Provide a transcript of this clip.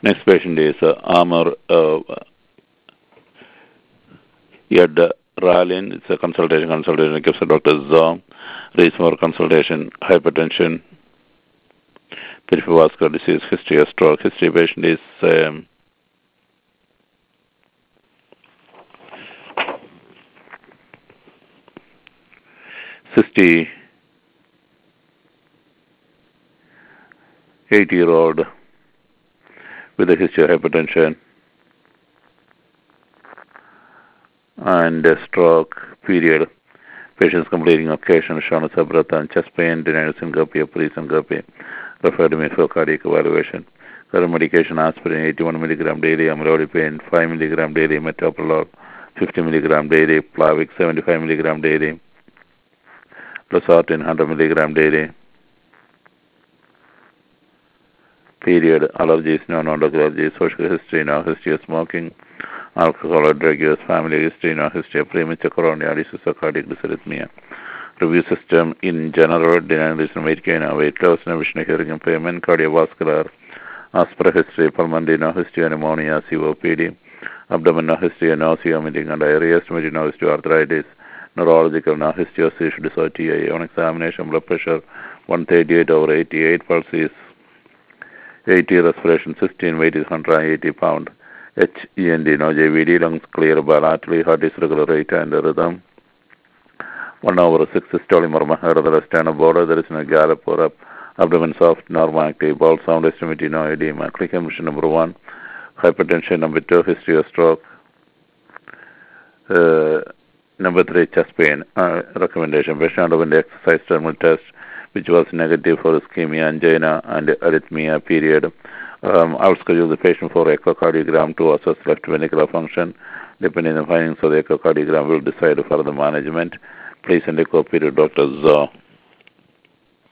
Next patient is Amar Yad Ralin. It's a consultation gives a Dr. Zom. Reason for consultation, hypertension, peripheral vascular disease, history of stroke. History patient is 68-year-old with a history of hypertension and a stroke period. Patients completing occasional shortness of breath and chest pain, denied syncope, pre-syncope, referred to me for cardiac evaluation. Current medication aspirin 81 mg daily, amlodipine 5 mg daily, metoprolol 50 mg daily, Plavix 75 mg daily, losartan 100 mg daily. Period. Allergies, non-allergies, social history, no history of smoking, alcohol or drug use, family history, no history of premature coronary disease or cardiac dysarrhythmia. Review system in general, denialism, weight gain, weight loss, no vision, hearing impairment, cardiovascular, aspira history, pulmonary, no history of pneumonia, COPD, abdomen, no history of nausea, vomiting and diarrhea, estimated no history of arthritis, neurological, no history of seizure disorder, TIA, on examination, blood pressure 138/88, pulse is 80, respiration 16, weight is 180 pound. HEND, no JVD, lungs clear bilaterally, heart is regular rate and rhythm. 1/6 systolic murmur, head of the left sternal border, there is no gallop or up. Abdomen soft, normal active, bowel sound estimated, no edema. Click emission number 1. Hypertension number 2, history of stroke. Number 3, chest pain. Recommendation, patient underwent the exercise thermal test, which was negative for ischemia, angina, and arrhythmia, period. I'll schedule the patient for echocardiogram to assess left ventricular function. Depending on the findings of the echocardiogram, we'll decide further management. Please send a copy to Dr. Zhou.